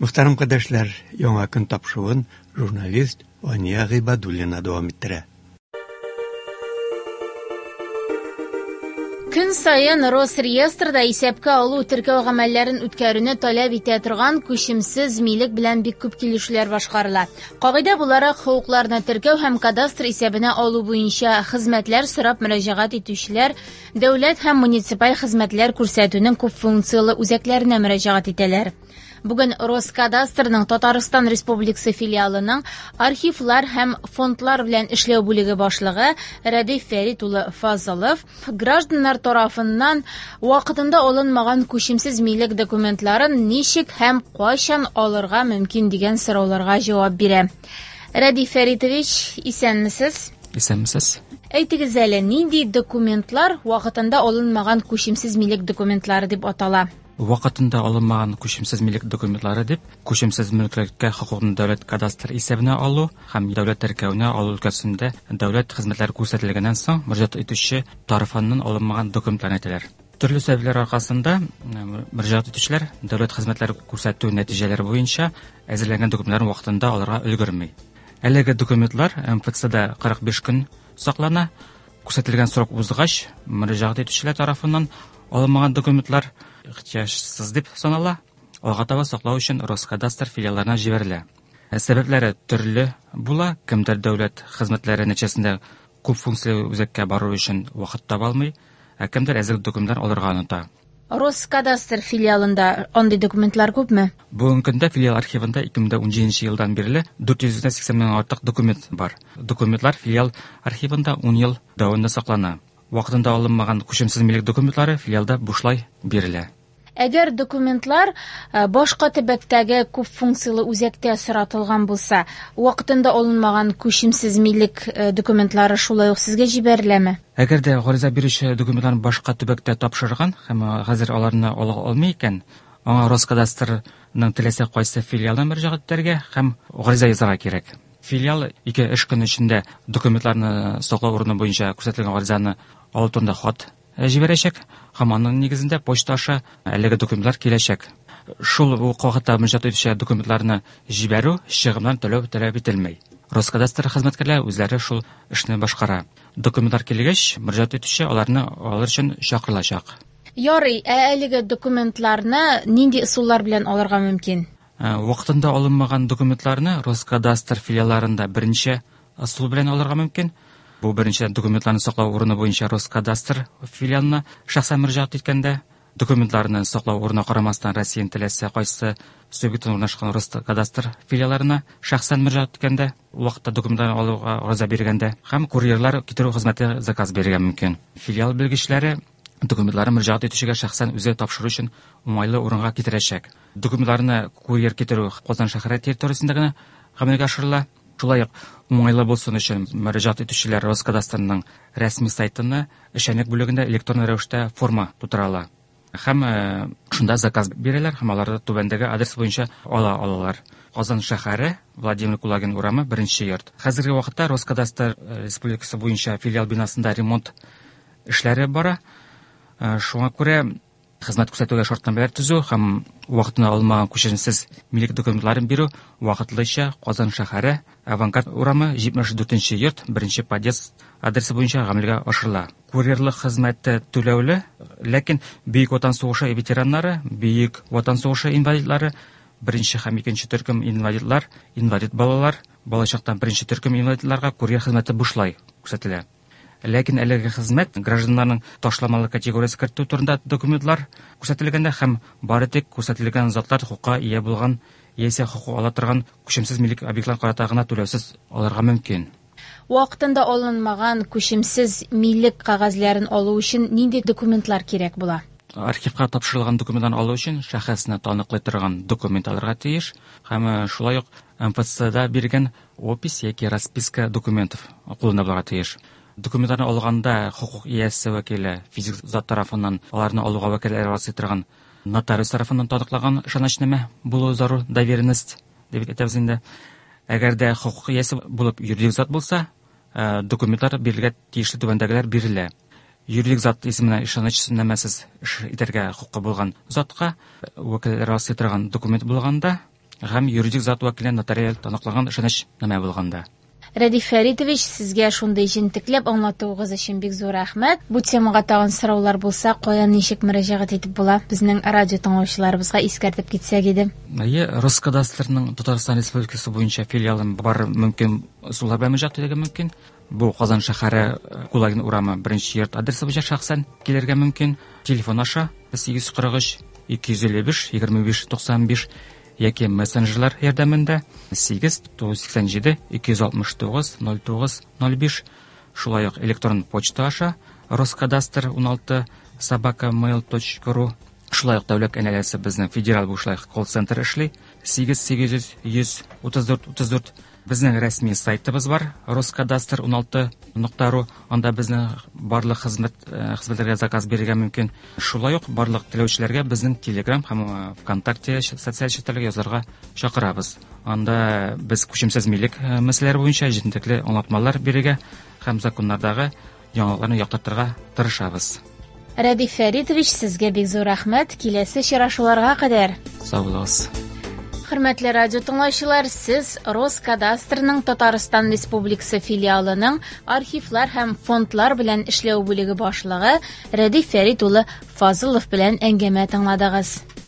Мөхтәрәм кардәшләр, яңа көн тапшыруын журналист Ания Гыйбадуллина дәвам иттерә. Көн сайын Росреестрда исәпкә алу теркәү гамәлләрен үткәрүне таләп итә торган күчемсез милек белән бик күп килешүләр башкарыла. Кагыйдә буларак, хукукларны теркәү һәм кадастр исәбенә алу буенча хезмәтләр сорап мөрәҗәгать итүчеләр дәүләт һәм муниципаль хезмәтләр күрсәтүнең күп функцияле үзәкләренә мөрәҗәгать итәләр. Бүген Роскадастрның Татарстан Республикасы филиалының архивлар һәм фондлар белән эшләү бүлеге башлыгы Рәдиф Фәрит улы Фазылов гражданнар тарафыннан вакытында алынмаган күчемсез милек документларын ничек һәм кайчан алырга мөмкин дигән сорауларга җавап бирә. Рәдиф Фәритович, исәнмесез? Исәнмесез. Әйтегез әле, нинди документлар вакытында алынмаган күчемсез милек документлары дип атала? Вакытында алынмаган күчемсез милек документлары дип, күчемсез мөлеклеккә хокукны дәүләт кадастр исәбенә алу һәм дәүләт теркәүенә алу өлкәсендә дәүләт хезмәтләре күрсәтелгәннән соң мөрәҗәгать итүче тарафыннан алынмаган документларны әйтәләр. Төрле сәбәпләр аркасында мөрәҗәгать итүчеләр дәүләт хезмәтләре күрсәтү нәтиҗәләре буенча әзерләнгән документларны вакытында алырга өлгерми. Әлеге документлар МФЦда 45 көн саклана. Күрсәтелгән срок узгач, мөрәҗәгать итүчеләр тарафыннан алынмаган документлар ихтиҗсыз дип санала. Алга таба саклау өчен Роскадастр филиалларына җибәрелә. Сәбәпләре төрле була. Кемдер дәүләт хезмәтләре нәтиҗәсендә күп функцияле үзәккә бару өчен вакыт таба алмый, кемдер әзер документлар алырга оныта. Роскадастр филиалында андый документлар күпме? Бүгенге көндә филиал архивында 2017 елдан бирле 480 мең артык документ бар. Документлар филиал архивында 10 ел дәвамында саклана. Вакытында алынмаган күчемсез милек документлары филиалда бушлай бирелә. Әгәр документлар башка төбәктәге күп функцияле үзәктә соратылган булса, вакытында алынмаган күчемсез милек документлары шулай ук сезгә җибәреләме? Әгәр дә гариза бирүче документларны башка төбәктә тапшырган һәм хәзер аларны ала алмый икән, аңа Роскадастрның теләсә кайсы филиалына мөрәҗәгать итәргә һәм гариза язарга кирәк. Филиал 2 эш көн эчендә документларны саклау урыны буенча күрсәтелгән гаризаны алу турында хат җибәрәчәк һәм аның нигезендә почта аша әлеге документлар киләчәк. Шул вакытта мөрәҗәгать итүче документларны җибәрү чыгымнан таләп ителмәй. Роскадастр хезмәткәрләре үзләре шул эшне башкара. Документлар килгәч, мөрәҗәгать итүче аларны алыр өчен чакырылачак. Ярый, әлеге документларны нинди ысуллар белән алырга мөмкин? Вакытында алынмаган документларны Роскадастр филиалларында беренче ысул белән алырга мөмкин. Бу беренче документларны саклау урыны буенча Роскадастр филиалына шәхсән мөрәҗәгать иткәндә, документларны саклау урынына карамастан Россия теләсә кайсы субъекттан урнашкан Роскадастр филиалларына шәхсән мөрәҗәгать иткәндә, вакытта документларны алуга гариза биргәндә һәм курьерлар китерү хезмәте заказ бирергә мөмкин. Филиал белгечләре документларны мөрәҗәгать итүчегә шәхсән үзе тапшыру өчен уңайлы урынга китерәчәк. Документларны курьер китерү Казан шәһәре территориясендә генә гамәлгә ашырыла. Шулай ук уңайлы булсын өчен мөрәҗәгать итүчеләр Роскадастрның рәсми сайтына эшчәнлек бүлегендә электрон рәвештә форма тутыралар. Һәм шунда заказ бирәләр һәм аларны түбәндәге адрес буенча алалар. Казан шәһәре, Владимир Кулагин урамы, 1нче йорт. Хәзерге вакытта Роскадастр республикасы буенча филиал бинасында ремонт эшләре бара. Шуңа күрә хезмәт күрсәтүгә шартламалар төзү һәм вакытында алынмаган күчемсез милек документларын бирү вакытлыча Казан шәһәре, Авангард урамы, 74нче йорт, 1нче подъезд адресы буенча гамәлгә ашырыла. Курьерлык хезмәте түләүле, ләкин Бөек Ватан сугышы ветераннары, Бөек Ватан сугышы инвалидлары, 1нче һәм 2нче төркем инвалидлар, инвалид балалар, балачактан 1нче төркем инвалидларга курьер хезмәте бушлай күрсәтелә. Ләкин әлеге хезмәт гражданнарның ташламалы категориясе кертү турында документлар күрсәтелгәндә һәм бары тик күрсәтелгән затлар хукукка ия булган яисә хукук ала торган күчемсез милек объектлар карата гына түләүсез алырга мөмкин. Вакытында алынмаган күчемсез милек кагазларын алу өчен нинди документлар кирәк була? Архивка тапшырылган документларны алу өчен шәхесне таныклый торган документ алырга тиеш һәм шулай ук МФЦда биргән опись яки расписка документов куллана булырга тиеш. Документларны алганда хукук иясе вәкиле физик зат тарафыннан аларны алуга вәкилләр арасы торган нотариус тарафыннан таныклаган ышанычнама булу зарур, доверенность дип әйтәбез инде. Әгәр дә хукук иясе булып юридик зат булса, документлар бирелгән тиешле түбәндәгеләр бирелә. Юридик зат исеменә ышанычнамасыз эш итәргә хукукы булган затка вәкилләр арасы торган документ булганда һәм юридик зат вәкиленә нотариаль таныклаган ышаныч-нама булганда. Рәдиф Фәритович, сезгә шундый җентекләп аңлатуыгыз өчен бик зур рәхмәт. Бу темага тагын сораулар булса, каян ничек мөрәҗәгать итеп була? Безнең радио тыңлаучыларыбызга искәртеп китсәк иде. Роскадастрның Татарстан Республикасы буенча филиалы бар, мөмкин сулар белән мөрәҗәгать итәргә мөмкин. Бу Казан шәһәре, Кулагин урамы, 1нче йорт адресы буенча шәхсән килергә мөмкин. Телефон аша 843 255 25 95 яки мессенджерлар ярдәмендә 8-987 269 09 05. Шулай ук электрон почта аша roskadastr16@mail.ru. Шулай ук дәүләт әнәләсе безнең федераль бушлай колл-центр эшли 8800 100 34 34. Безнең рәсми сайтыбыз бар roskadastr16.ru. Анда безнең барлык хезмәтләргә заказ бирергә мөмкин. Шулай ук барлык теләүчеләргә безнең Telegram һәм ВКонтакте социаль чатларга язарга чакырабыз. Анда без күчемсез милек мәсьәләләре буенча җентекле аңлатмалар бирергә һәм законнардагы яңалыкларны яктыртырга тырышабыз. Рәдиф Фәритович, сезгә бик зур рәхмәт. Киләсе очрашуларга кадәр. Сау булыгыз. Хөрмәтле радио тыңлаучылар, сез Роскадастрның Татарстан Республикасы филиалының архивлар һәм фондлар белән эшләү бүлеге башлыгы Рәдиф Фәрит улы Фазылов белән әңгәмә тыңладыгыз.